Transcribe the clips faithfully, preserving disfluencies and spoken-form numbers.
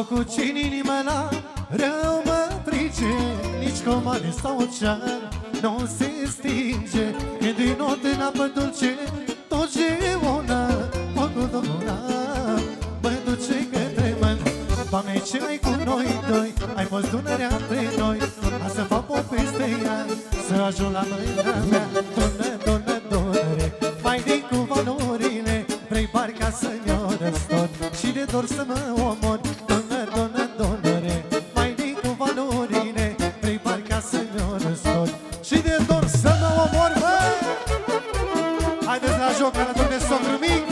Focul ce-n inima la rău mă price, nici comare sau ocean nu se stinge. Când din not în apă dulce, tot ce una, focul domnula mă duce către mână. Doamne, ce ai cu noi doi? Ai fost Dunărea între noi, a să fac o peste ea, să ajung la mâna mea. Dună, dună, Dunăre, mai din cu valorile, vrei parca să-mi o răstor și de dor să mă omor. Dună, dună, Dunăre, mai din cu valorile, vrei parca să-mi o răstor și de dor să mă omor, bă! Haideți la joc, alături de socru mic!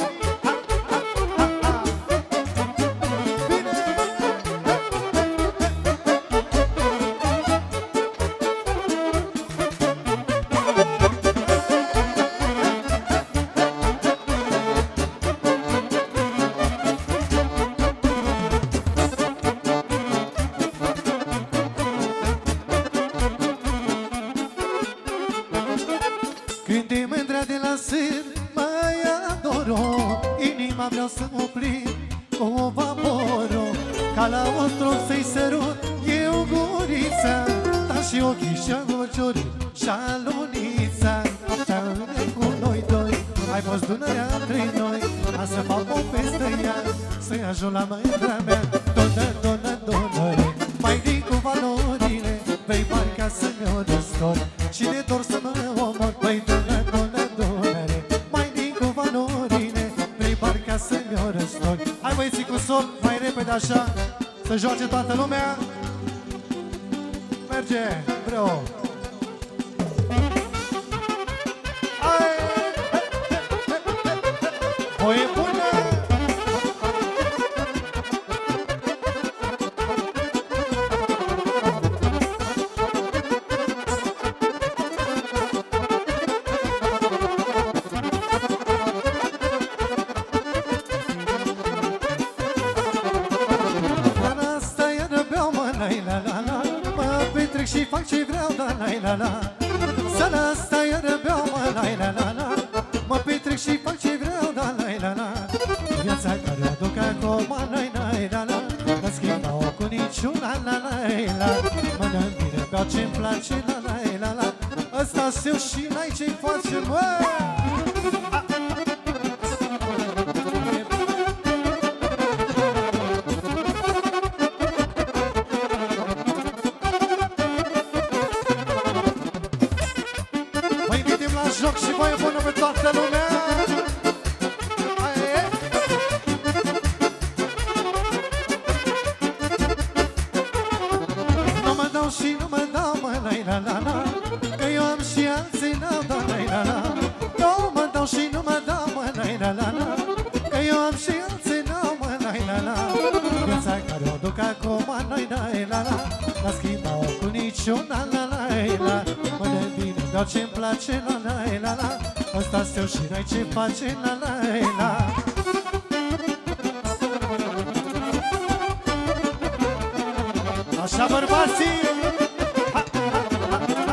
Când e mândrea de la sân, mai adoro, inima vreau să mă plimb cu vaporul, ca la ostrov să-i sărut eu gurița, dar și ochii și-a gociorii și-a lunița. Ce-a cu noi doi, ai fost Dunărea între noi, a să fac o peste ea, să-i ajung la mândrea mea. Dună, dună, Dunăre, mai din cu valorile, vei parca să-mi o răstor și de dor să mă omor. Băi, Dună, dună, Dunăre, mai din cu valorile, vrei parca să-mi o răstor. Hai băieții cu sol, mai repede așa, să joace toată lumea. Merge, bro. Hai! Voie bună! Și fac ce vreau, da la la la. Să-l asta iară beau, mă, la la la la. Mă petrec și fac ce vreau, da la la la. Viața care o duc acum, la la la la. Nu schimba-o cu niciuna, la la la. Mănânc bine, beau ce-mi place, la la la la. Ăsta-s eu și n-ai ce-i face, mă. Joc și voie bună pe toată lumea. Aie. Nu mă dau și nu mă dau, mă, la la la la. Că eu am și alții n-au, da, la la la. Nu mă dau și nu mă dau, mă, la la la la. Că eu am și alții n-au, mă, la la la. Viața care o duc acum, la la la la. N-a schimba-o cu niciuna, la la la. Mănânc bine, beau ce-mi place, la la la la. Ăsta-s eu și n-ai ce face, la la la. Așa, bărbații! Ha, ha, ha, ha.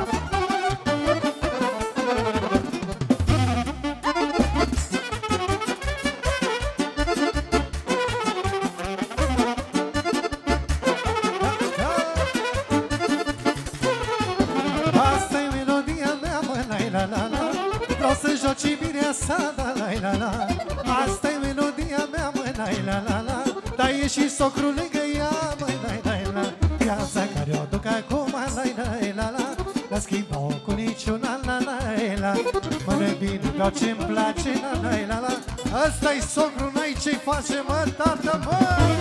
Asta-i melodia mea, mă, la la la la. Vreau să joci mirea sa, da la la la. Asta-i melodia mea, mă, la la la la. Dar e și socrul lângă ea, mă, la la la. Viața care o duc acum, la la la la. N-a schimba-o cu niciuna, la la la. Mănânc bine, beau ce-mi place, la la la la. Ăsta-i socrul, n-ai ce-i face, mă, tată, mă.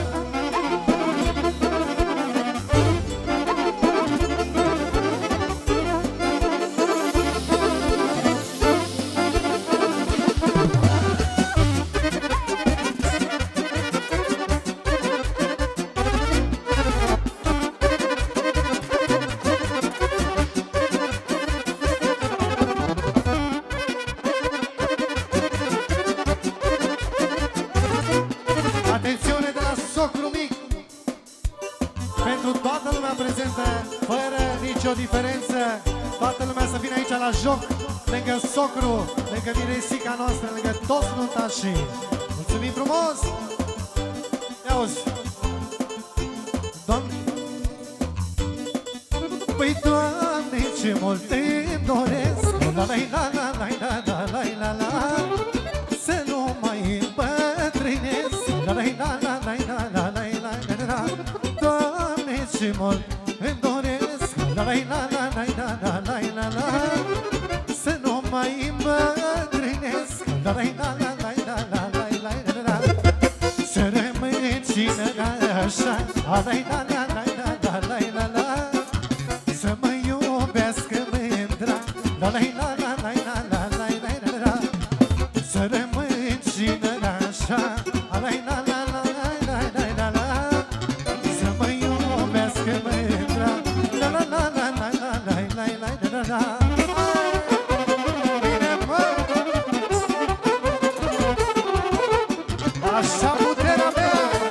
Atențiune de la socru mic, pentru toată lumea prezentă, fără nicio diferență. Toată lumea să vină aici la joc, lângă socru, lângă miresica noastră, lângă toți nuntașii. Mulțumim frumos! Ia uzi! Păi, Doamne, ce mult îmi doresc, la la la la la la la la la la, să nu mai îmbătrânesc, la la la la la la la la la la la. Doamne, ce mult îmi doresc, la la la la la la la la la la, să nu mai îmbătrânesc, la la la la la la la la la la, să rămân cineva așa, la la la la la la la la la, să mă iubească mândra, la la la la la la la la la la, să rămân cineva așa, la la la la la la la la la, să mă iubească mândra, la la la la la la la la la la la. Așa puterea mea!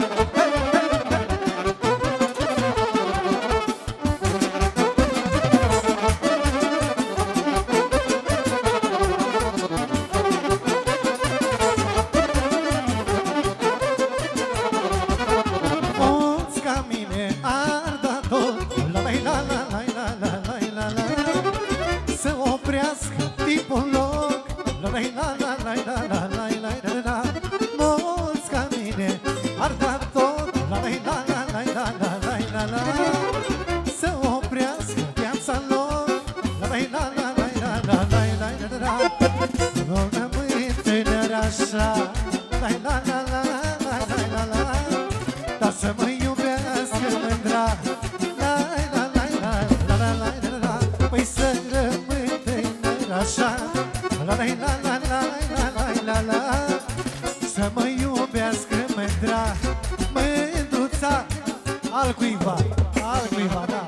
Mulți ca mine ar da tot, la la la la la la la la la, să oprească timpul loc, la la la la la la la la la la. Mulți ca mine ar da tot, la la la la la la la la la la, să oprească viața lor, la la la la la la la la la la. Nu rămâi tânăr așa, la la la la la la la la, dar să mă iubească mândra, la la la la la la la la la. Păi să rămâi tânăr așa, la la la la la la la la la, să mă iubească mândra, mândruța al cuiva, al cuiva, da.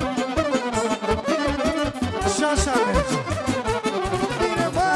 Și așa merge. Bine, bă!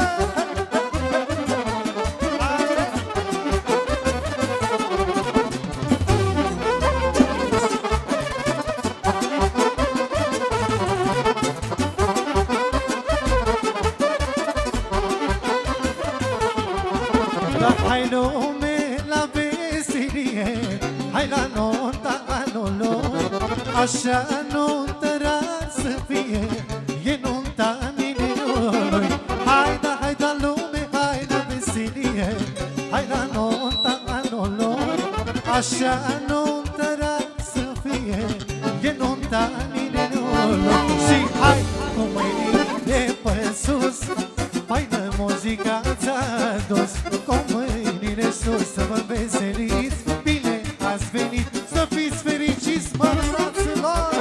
Da, hai lume la veselie, hai la nunta anului, așa nuntă rar să fie, e nunta minunului. Hai da, hai da lume, hai la veselie, hai la nunta anului, așa nuntă rar să fie, e nunta minunului. Și hai cu mâinile pe sus, faină muzica ți-a dus, cu mâinile sus să vă veseliți, bine ați venit, să fiți fericiți, mă, fraților!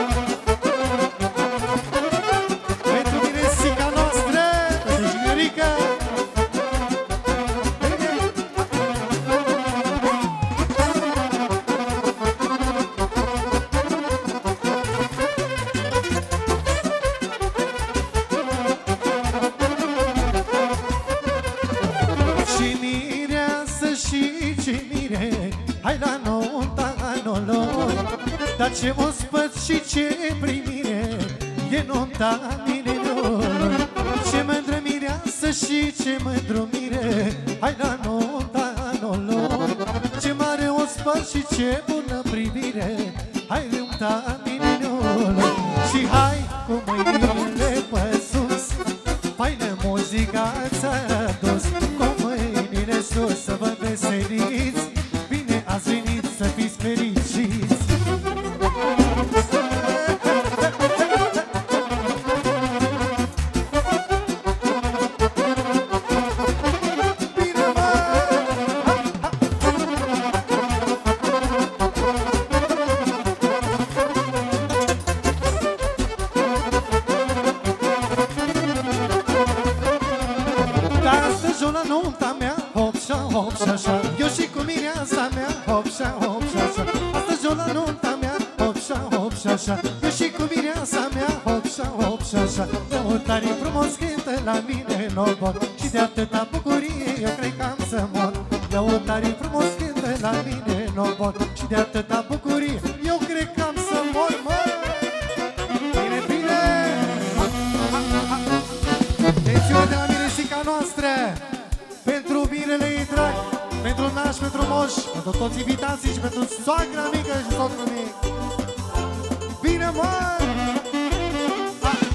Pentru mine sica noastră, pentru Juniorica! Și mireasă și ce mire, hai la nunta anului, dar ce ospăț și ce primire, e nunta minunului. Ce mândră mireasă și ce mândru mire, hai la nunta anului, ce mare ospăț și ce bună privire, hai nunta minunului. Și hai cu mâinile pe sus, faină muzica ți-a dus, cu mâinile sus să vă veseliți, bine ați venit, să fiți fericiți. Bine, mă! Dar astăzi o la nunta mea, hop și hop și așa, eu și cu mireasa mea, hop și hop și așa. Astăzi o la nunta mea, hop și hop și așa, eu și cu mireasa mea, hop și hop și așa. Lăutarii frumos cântă la mine în obor, și de atâta bucurie eu cred că am să mor. Lăutarii frumos cântă la mine în obor, și de atâta bucurie eu cred că am să mor, mă! Bine, bine! Tensiune de la miresica noastră, pentru binele ei drag, pentru naș, pentru moș, pentru toți invitații și pentru soacra mică și soțul mic. Bine, mă!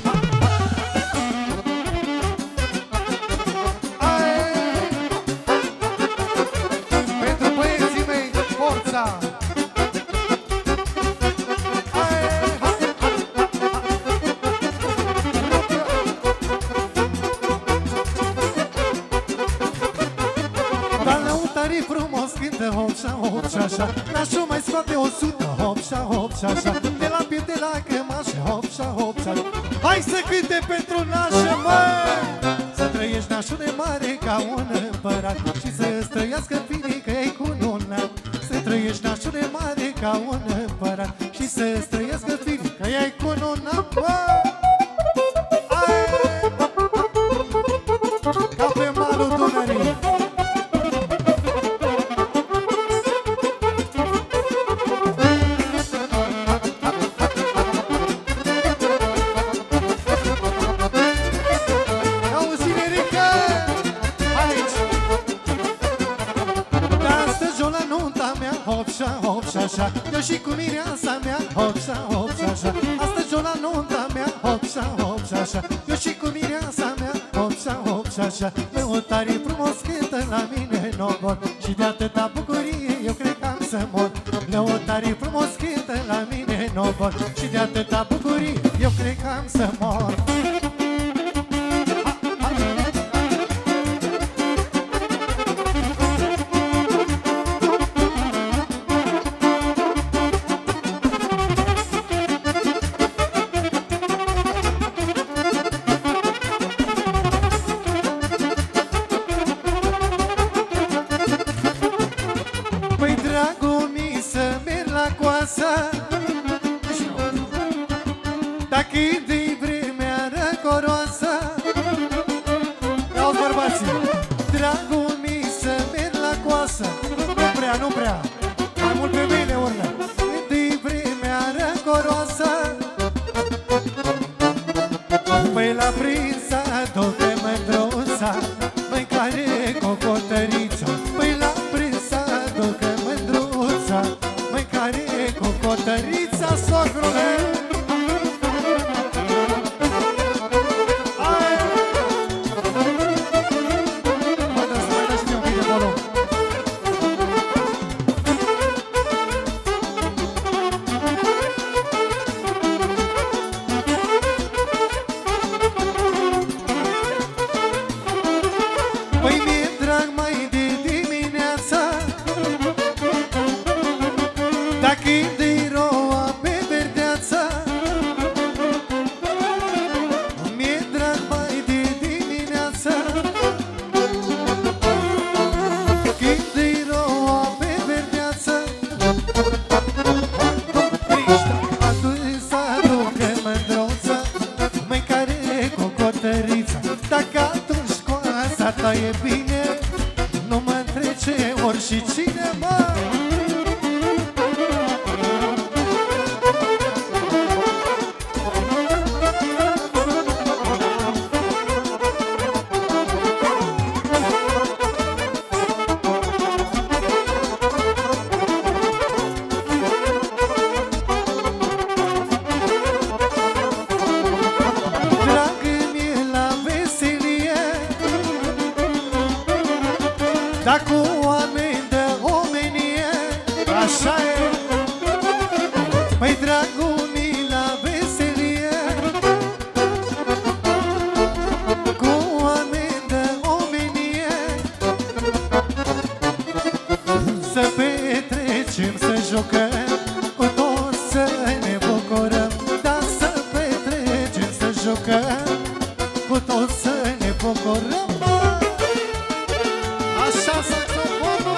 hop și așa. Nașul mai scoate o sută, hop și hop și așa. De la piept, de la cămașă, hop și hop și așa. Hai să cânte pentru nașă, măi! Să trăiești nașul de mare ca un împărat și să-ți trăiască fiica ei cu lunat. Să trăiești nașul de mare ca un împărat și să-ți trăiască fiica ei cu lunat, măi! Ca pe malul Dunării. Auzi, Nerica, aici. Dar astăzi o la nunta mea, hop-șa, hop-șa-șa. Eu și cu mireasa mea, hop-șa, hop-șa-șa. Astăzi o la nunta mea, hop-șa, hop-șa-șa. Eu și cu mireasa mea, hop-șa, hop-șa-șa. Lăutarii frumos cântă la mine în obor și de atâta bucurie eu cred că am să mor. Lăutarii frumos cântă la mine în obor și de atâta bucurie eu cred că am să mor. Dacă de vremea răcoroasă, auzi bărbații, dragul mi să merg la coasă. Nu prea, nu prea, mai mult pe mine urlă. De vremea răcoroasă, păi la prința ducă mândruța, mâncare cocotărița. Păi la prința ducă mândruța, mâncare cocotărița, socrule. Dacă atunci coasa ta e bine, nu mă întrece ori și cine, mă. Dacă oameni de omenie, așa e. Păi dragul mi la veselie, cu oameni de omenie, să petrecem, să jucăm, cu toți să ne bucurăm. Da, să petrecem, să jucăm, cu toți să ne bucurăm. Așa saxofonul!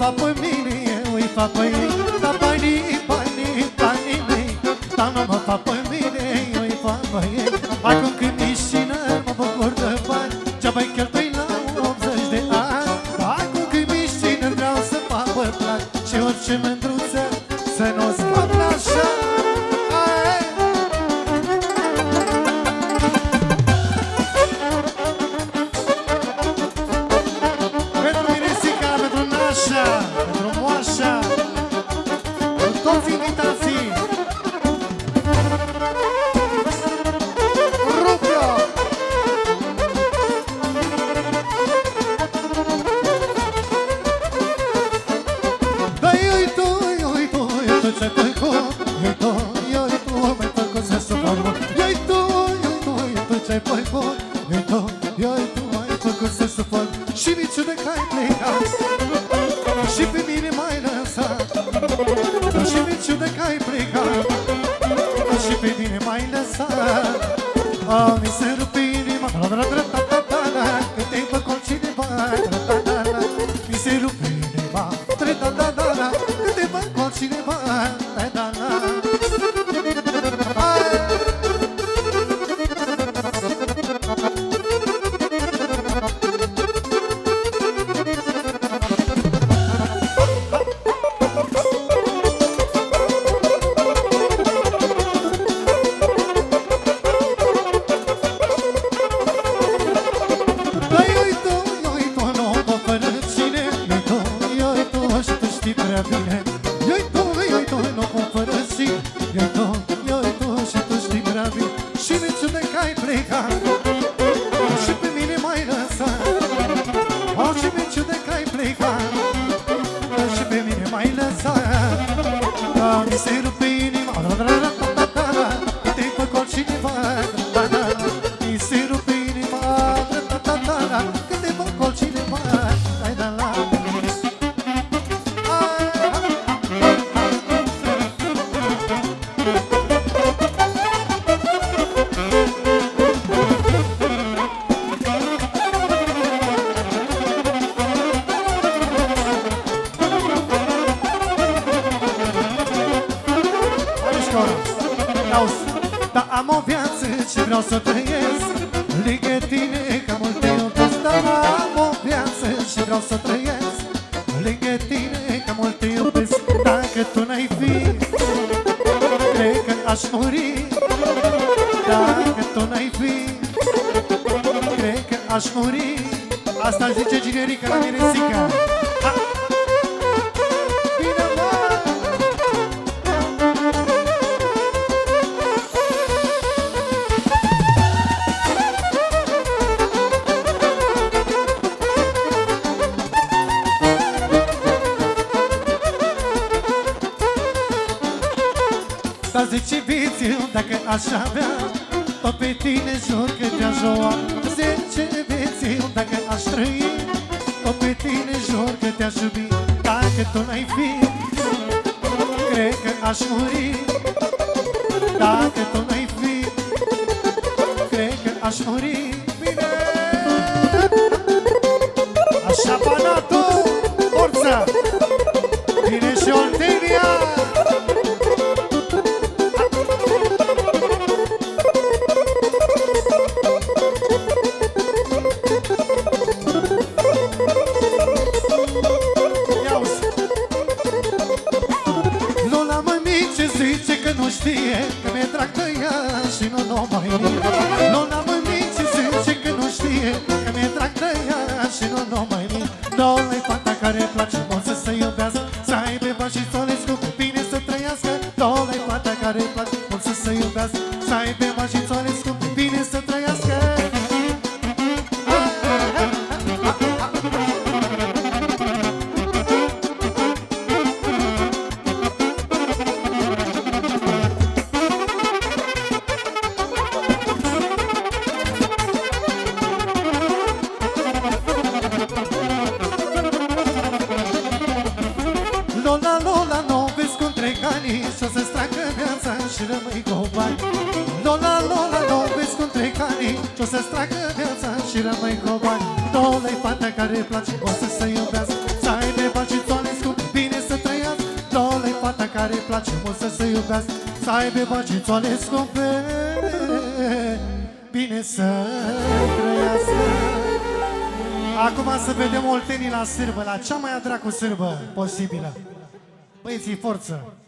fac pe mine, eu îi fac pe ei. Dar banii, banii, banii mei, dar nu mă fac pe mine, eu îi fac pe ei. Acum când ești tineri, mă bucur de bani, ce-a-bai cheltui la optzeci de ani. Acum când ești tineri, vreau să fac pe plac și orice mândruță să nu scap la așa. Dar am o viață ce vreau să trăiesc lângă tine, că mult te iubesc. Dar am o viață ce vreau să trăiesc lângă tine, că mult te iubesc. Dacă tu n-ai fi, cred că aș muri. Dacă tu n-ai fi, cred că aș muri. Asta zice Ginerica la Miresica. Dar zice vieții, dacă aș avea tot pe tine jur că te-aș lua. Zice vieții, dacă aș trăi tot pe tine jur că te-aș iubi. Dacă tu n-ai fi, cred că aș muri. Dacă tu n-ai fi, cred că aș muri. Bine! Așa, Banatul, forța! Bine și Oltenia! Că mi-e drag de ea și nu n-o mai mir. Lola mămic ce zice că nu știe că mi-e drag de ea și nu n-o mai mir. Lola-i fata care place mult să se iubească, să aibă bani și soles cu bine să trăiască. Lola-i fata care place mult să se iubească, să aibă bani și soles cu bine să trăiască. Lola, Lola, nu vezi cum trec ani și o să-ți treacă viața și rămâi cu bani. Lola, Lola, nu vezi cum trec ani și o să-ți treacă viața și rămâi cu bani. Lola-i fata care place, o să se iubească, să aibă bani și toale. bine să trăiască. Lola-i fata care îi place mult să se iubească, să aibă băcițoale scumpe, bine să trăiască. Acum să vedem oltenii la sârbă, la cea mai dracu sârbă posibilă. Băieții, forță!